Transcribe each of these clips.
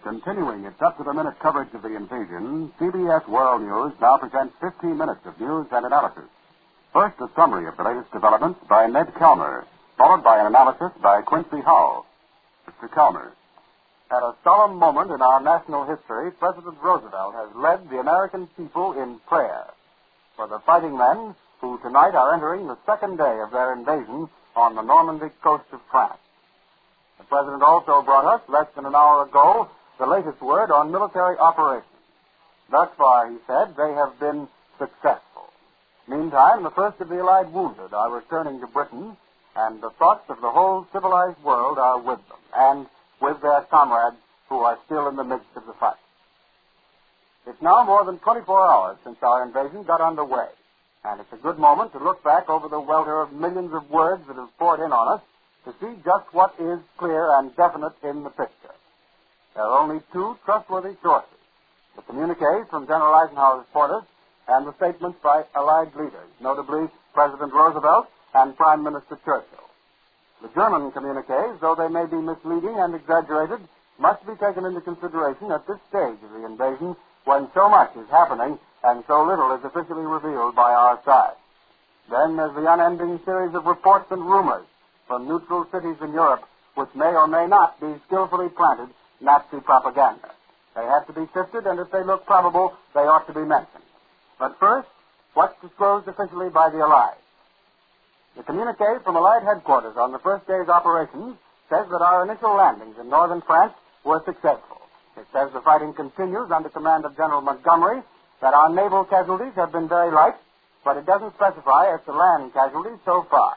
Continuing its up-to-the-minute coverage of the invasion, CBS World News now presents 15 minutes of news and analysis. First, a summary of the latest developments by Ned Kelmer, followed by an analysis by Quincy Howell. Mr. Kelmer. At a solemn moment in our national history, President Roosevelt has led the American people in prayer for the fighting men who tonight are entering the second day of their invasion on the Normandy coast of France. The President also brought us, less than an hour ago, the latest word on military operations. Thus far, he said, they have been successful. Meantime, the first of the Allied wounded are returning to Britain, and the thoughts of the whole civilized world are with them, and with their comrades who are still in the midst of the fight. It's now more than 24 hours since our invasion got underway, and it's a good moment to look back over the welter of millions of words that have poured in on us to see just what is clear and definite in the picture. There are only two trustworthy sources, the communiques from General Eisenhower's quarters and the statements by Allied leaders, notably President Roosevelt and Prime Minister Churchill. The German communiques, though they may be misleading and exaggerated, must be taken into consideration at this stage of the invasion when so much is happening and so little is officially revealed by our side. Then there's the unending series of reports and rumors from neutral cities in Europe which may or may not be skillfully planted Nazi propaganda. They have to be sifted, and if they look probable, they ought to be mentioned. But first, what's disclosed officially by the Allies? The communique from Allied headquarters on the first day's operations says that our initial landings in northern France were successful. It says the fighting continues under command of General Montgomery, that our naval casualties have been very light, but it doesn't specify as to land casualties so far.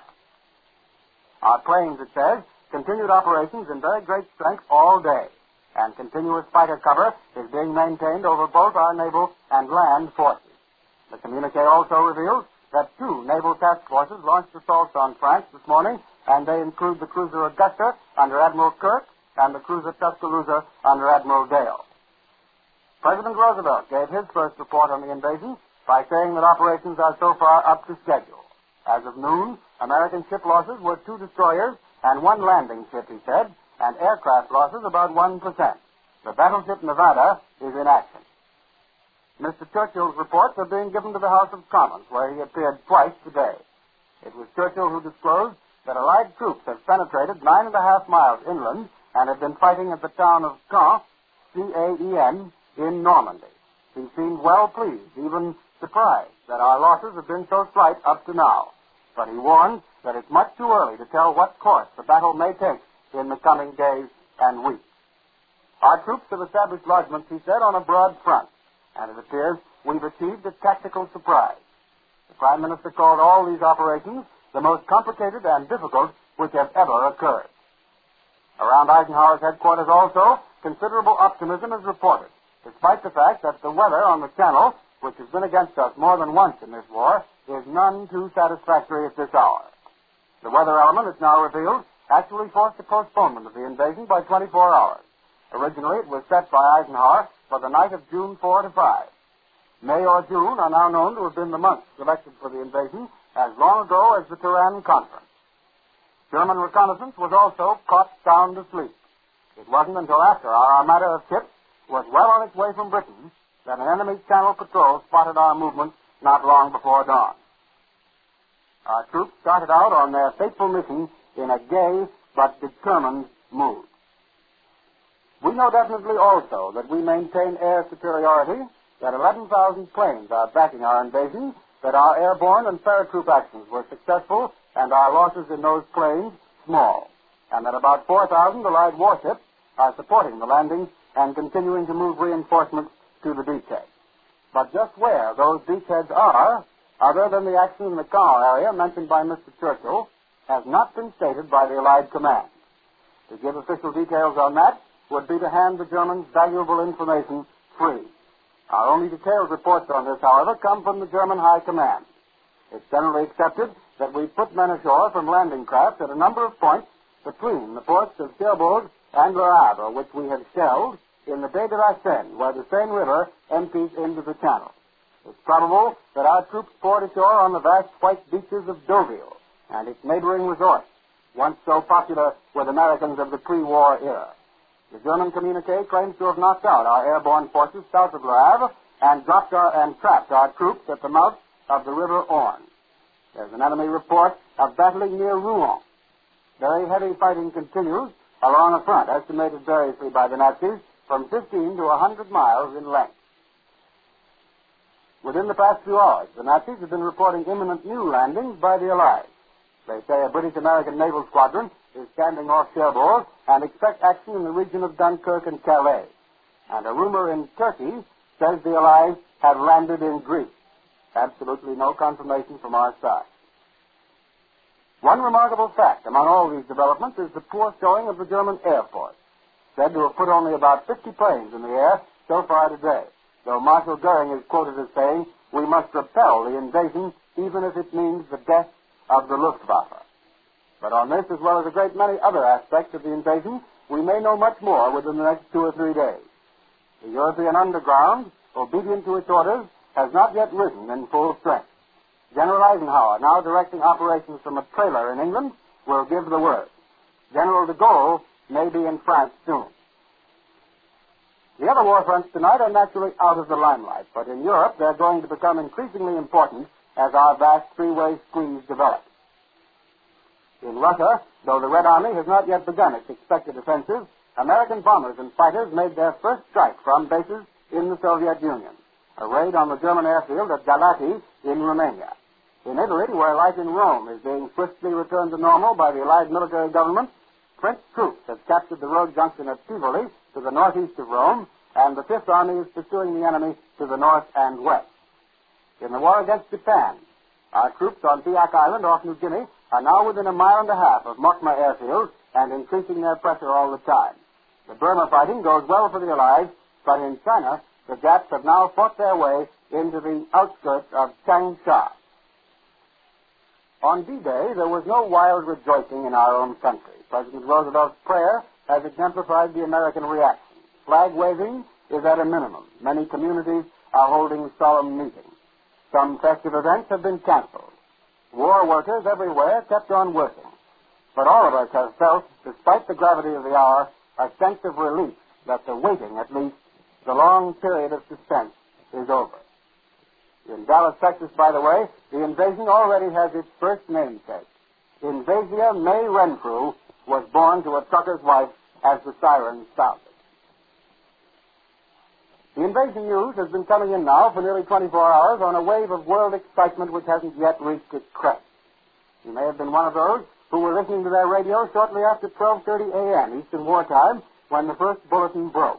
Our planes, it says, continued operations in very great strength all day, and continuous fighter cover is being maintained over both our naval and land forces. The communique also reveals that two naval task forces launched assaults on France this morning, and they include the cruiser Augusta under Admiral Kirk and the cruiser Tuscaloosa under Admiral Dale. President Roosevelt gave his first report on the invasion by saying that operations are so far up to schedule. As of noon, American ship losses were 2 destroyers and 1 landing ship, he said, and aircraft losses about 1%. The battleship Nevada is in action. Mr. Churchill's reports are being given to the House of Commons, where he appeared twice today. It was Churchill who disclosed that Allied troops have penetrated 9.5 miles inland and have been fighting at the town of Caen, C-A-E-N, in Normandy. He seemed well pleased, even surprised, that our losses have been so slight up to now. But he warned that it's much too early to tell what course the battle may take in the coming days and weeks. Our troops have established lodgments, he said, on a broad front, and it appears we've achieved a tactical surprise. The Prime Minister called all these operations the most complicated and difficult which have ever occurred. Around Eisenhower's headquarters also, considerable optimism is reported, despite the fact that the weather on the Channel, which has been against us more than once in this war, is none too satisfactory at this hour. The weather element, it's now revealed, actually forced a postponement of the invasion by 24 hours. Originally, it was set by Eisenhower for the night of June 4 to 5. May or June are now known to have been the months selected for the invasion as long ago as the Turan Conference. German reconnaissance was also caught sound asleep. It wasn't until after our armada of ships was well on its way from Britain that an enemy channel patrol spotted our movements not long before dawn. Our troops started out on their fateful mission in a gay but determined mood. We know definitely also that we maintain air superiority, that 11,000 planes are backing our invasion, that our airborne and paratroop actions were successful, and our losses in those planes small, and that about 4,000 Allied warships are supporting the landings and continuing to move reinforcements to the beachhead. But just where those beachheads are, other than the action in the Caen area mentioned by Mr. Churchill, has not been stated by the Allied command. To give official details on that would be to hand the Germans valuable information free. Our only detailed reports on this, however, come from the German High Command. It's generally accepted that we put men ashore from landing craft at a number of points between the ports of Cherbourg and Le Havre, which we have shelled in the Baie de la Seine, where the Seine River empties into the channel. It's probable that our troops poured ashore on the vast white beaches of Deauville and its neighboring resorts, once so popular with Americans of the pre-war era. The German communique claims to have knocked out our airborne forces south of Le Havre and trapped our troops at the mouth of the River Orne. There's an enemy report of battling near Rouen. Very heavy fighting continues along a front estimated variously by the Nazis from 15 to 100 miles in length. Within the past few hours, the Nazis have been reporting imminent new landings by the Allies. They say a British-American naval squadron is standing off Cherbourg and expect action in the region of Dunkirk and Calais. And a rumor in Turkey says the Allies have landed in Greece. Absolutely no confirmation from our side. One remarkable fact among all these developments is the poor showing of the German Air Force, said to have put only about 50 planes in the air so far today, though Marshal Goering is quoted as saying, "We must repel the invasion even if it means the death of the Luftwaffe." But on this, as well as a great many other aspects of the invasion, we may know much more within the next 2 or 3 days. The European underground, obedient to its orders, has not yet risen in full strength. General Eisenhower, now directing operations from a trailer in England, will give the word. General de Gaulle may be in France soon. The other war fronts tonight are naturally out of the limelight, but in Europe they're going to become increasingly important as our vast three-way squeeze develops. In Russia, though the Red Army has not yet begun its expected offensive, American bombers and fighters made their first strike from bases in the Soviet Union, a raid on the German airfield at Galati in Romania. In Italy, where life in Rome is being swiftly returned to normal by the Allied military government, French troops have captured the road junction at Tivoli to the northeast of Rome, and the Fifth Army is pursuing the enemy to the north and west. In the war against Japan, our troops on Biak Island off New Guinea are now within 1.5 miles of Mokma airfield and increasing their pressure all the time. The Burma fighting goes well for the Allies, but in China, the Japs have now fought their way into the outskirts of Changsha. On D-Day, there was no wild rejoicing in our own country. President Roosevelt's prayer has exemplified the American reaction. Flag waving is at a minimum. Many communities are holding solemn meetings. Some festive events have been canceled. War workers everywhere kept on working. But all of us have felt, despite the gravity of the hour, a sense of relief that the waiting, at least, the long period of suspense, is over. In Dallas, Texas, by the way, the invasion already has its first namesake. Invasia May Renfrew was born to a trucker's wife as the siren sounded. The invasion news has been coming in now for nearly 24 hours on a wave of world excitement which hasn't yet reached its crest. You may have been one of those who were listening to their radio shortly after 12:30 a.m. Eastern Wartime when the first bulletin broke.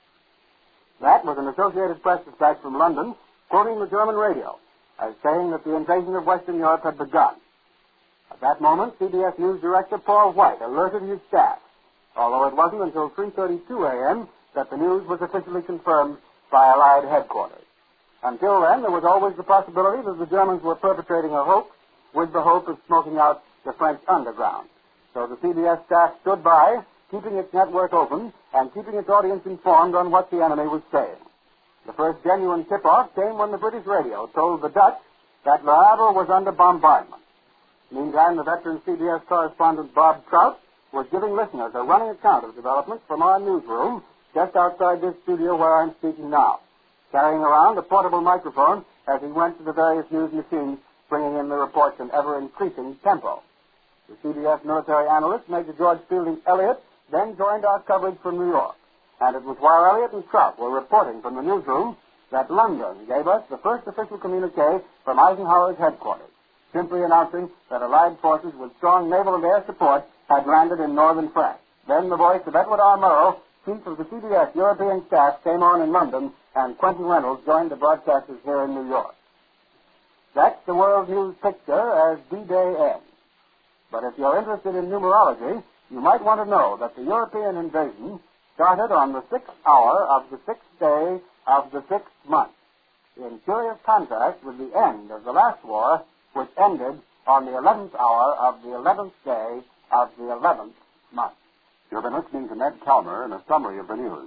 That was an Associated Press dispatch from London quoting the German radio as saying that the invasion of Western Europe had begun. At that moment, CBS News Director Paul White alerted his staff, although it wasn't until 3:32 a.m. that the news was officially confirmed by Allied headquarters. Until then, there was always the possibility that the Germans were perpetrating a hoax with the hope of smoking out the French underground. So the CBS staff stood by, keeping its network open and keeping its audience informed on what the enemy was saying. The first genuine tip-off came when the British radio told the Dutch that Le Havre was under bombardment. Meantime, the veteran CBS correspondent Bob Trout was giving listeners a running account of developments from our newsroom just outside this studio where I'm speaking now, carrying around a portable microphone as he went to the various news machines, bringing in the reports in ever-increasing tempo. The CBS military analyst, Major George Fielding Elliott, then joined our coverage from New York. And it was while Elliott and Trout were reporting from the newsroom that London gave us the first official communique from Eisenhower's headquarters, simply announcing that Allied forces with strong naval and air support had landed in northern France. Then the voice of Edward R. Murrow, chief of the CBS European staff, came on in London, and Quentin Reynolds joined the broadcasters here in New York. That's the world news picture as D-Day ends. But if you're interested in numerology, you might want to know that the European invasion started on the 6th hour of the 6th day of the 6th month, in curious contrast with the end of the last war, which ended on the 11th hour of the 11th day of the 11th month. You've been listening to Ned Calmer in a summary of the news.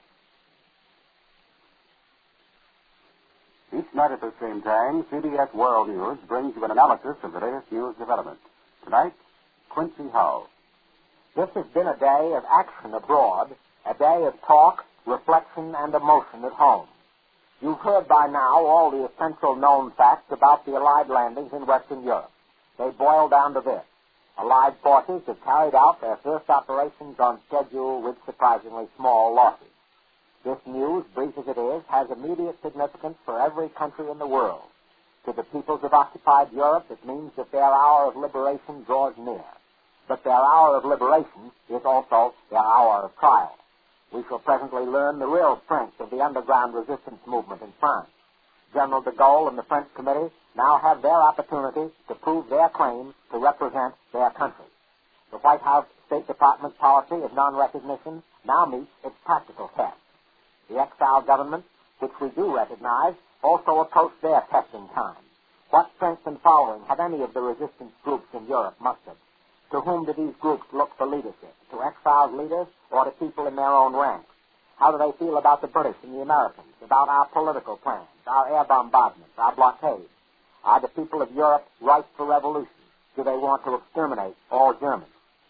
Each night at the same time, CBS World News brings you an analysis of the latest news developments. Tonight, Quincy Howe. This has been a day of action abroad a day of talk, reflection, and emotion at home. You've heard by now all the essential known facts about the Allied landings in Western Europe. They boil down to this. Allied forces have carried out their first operations on schedule with surprisingly small losses. This news, brief as it is, has immediate significance for every country in the world. To the peoples of occupied Europe, it means that their hour of liberation draws near. But their hour of liberation is also their hour of trial. We shall presently learn the real strength of the underground resistance movement in France. General de Gaulle and the French Committee now have their opportunity to prove their claim to represent their country. The White House State Department policy of non-recognition now meets its practical test. The exiled government, which we do recognize, also approach their testing time. What strength and following have any of the resistance groups in Europe mustered? To whom do these groups look for leadership? To exiled leaders or to people in their own ranks? How do they feel about the British and the Americans, about our political plans, our air bombardments, our blockades? Are the people of Europe ripe for revolution? Do they want to exterminate all Germans?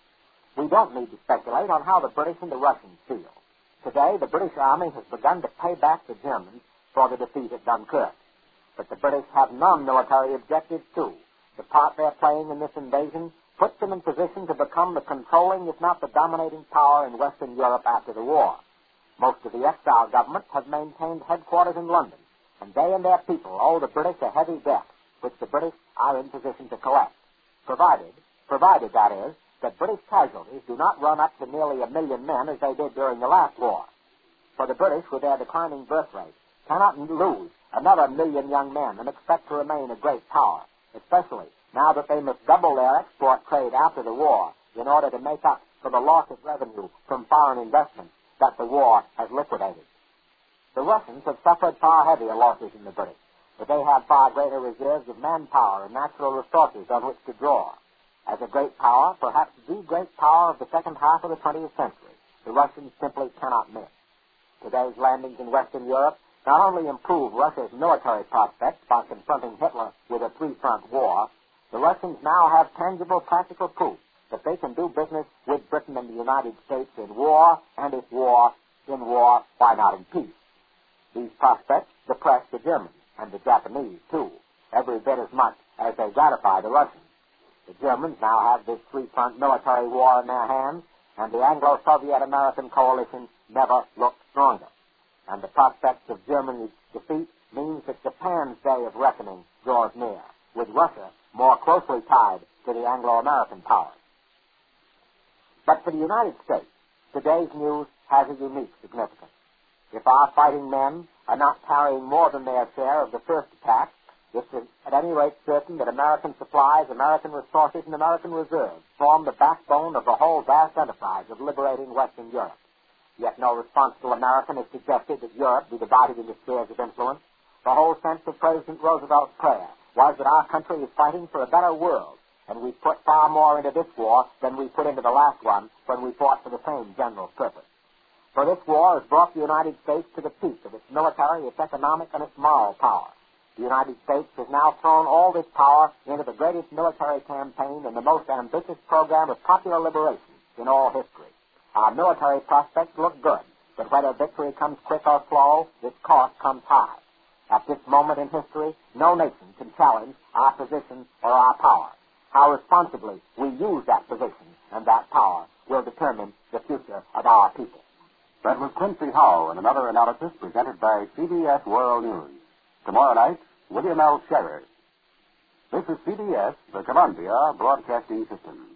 We don't need to speculate on how the British and the Russians feel. Today, the British Army has begun to pay back the Germans for the defeat at Dunkirk. But the British have non-military objectives, too. The part they're playing in this invasion puts them in position to become the controlling, if not the dominating power in Western Europe after the war. Most of the exile governments have maintained headquarters in London, and they and their people owe the British a heavy debt, which the British are in position to collect, provided that is, that British casualties do not run up to nearly 1 million men as they did during the last war. For the British, with their declining birth rate, cannot lose another 1 million young men and expect to remain a great power, especially now that they must double their export trade after the war in order to make up for the loss of revenue from foreign investment that the war has liquidated. The Russians have suffered far heavier losses than the British, but they have far greater reserves of manpower and natural resources on which to draw. As a great power, perhaps the great power of the second half of the 20th century, the Russians simply cannot miss. Today's landings in Western Europe not only improve Russia's military prospects by confronting Hitler with a three-front war, the Russians now have tangible practical proof that they can do business with Britain and the United States in war, and if war, in war, why not in peace? These prospects depress the Germans, and the Japanese, too, every bit as much as they gratify the Russians. The Germans now have this three-front military war in their hands, and the Anglo-Soviet-American coalition never looked stronger. And the prospects of Germany's defeat means that Japan's day of reckoning draws near, with Russia more closely tied to the Anglo-American powers. But for the United States, today's news has a unique significance. If our fighting men are not carrying more than their share of the first attack, it's at any rate certain that American supplies, American resources, and American reserves form the backbone of the whole vast enterprise of liberating Western Europe. Yet no responsible American has suggested that Europe be divided into spheres of influence. The whole sense of President Roosevelt's prayer was that our country is fighting for a better world, and we put far more into this war than we put into the last one when we fought for the same general purpose. For this war has brought the United States to the peak of its military, its economic, and its moral power. The United States has now thrown all this power into the greatest military campaign and the most ambitious program of popular liberation in all history. Our military prospects look good, but whether victory comes quick or slow, its cost comes high. At this moment in history, no nation can challenge our position or our power. How responsibly we use that position and that power will determine the future of our people. That was Quincy Howe in another analysis presented by CBS World News. Tomorrow night, William L. Sherry. This is CBS, the Columbia Broadcasting System.